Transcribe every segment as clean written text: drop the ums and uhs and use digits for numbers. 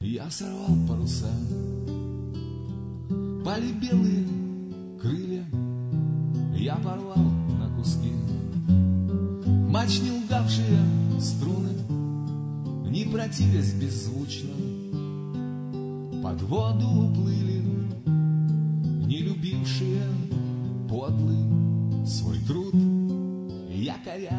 Я сорвал паруса, пали белые крылья, я порвал на куски. Мачт не лгавшие струны, не противясь беззвучно, под воду уплыли, не любившие подлый свой труд якоря.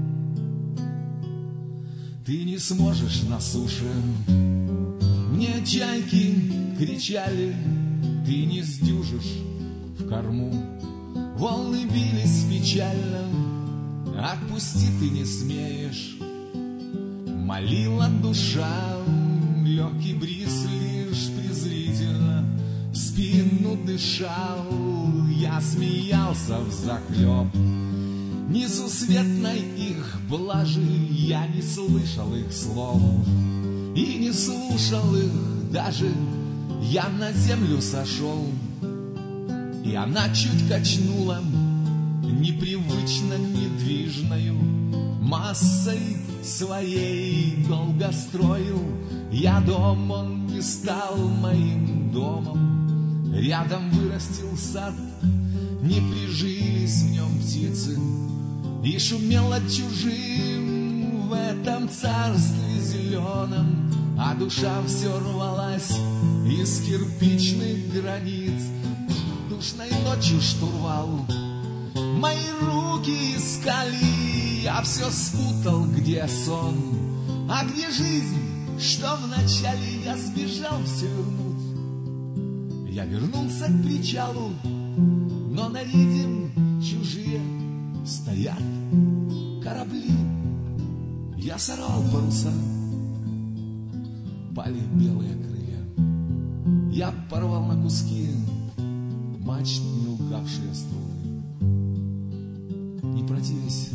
Ты не сможешь на суше, мне чайки кричали, ты не сдюжишь в корму. Волны бились печально, отпусти ты не смеешь. Молила душа, легкий бриз лишь презрительно в спину дышал. Я смеялся взахлеб несусветной их блажи, я не слышал их слов и не слушал их даже. Я на землю сошел, и она чуть качнула непривычно недвижною массой своей. Долго строил я дом, он не стал моим домом. Рядом вырастил сад, не прижились в нем птицы, и шумело чужим в этом царстве зеленом, а душа все рвалась из кирпичных границ. Душной ночью штурвал мои руки искали, я все спутал, где сон, а где жизнь, что вначале я сбежал все вернуть. Я вернулся к причалу, но на рейде чужие стоят корабли. Я сорвал паруса, пали белые крылья, я порвал на куски мачт не лгавшие струны, не противясь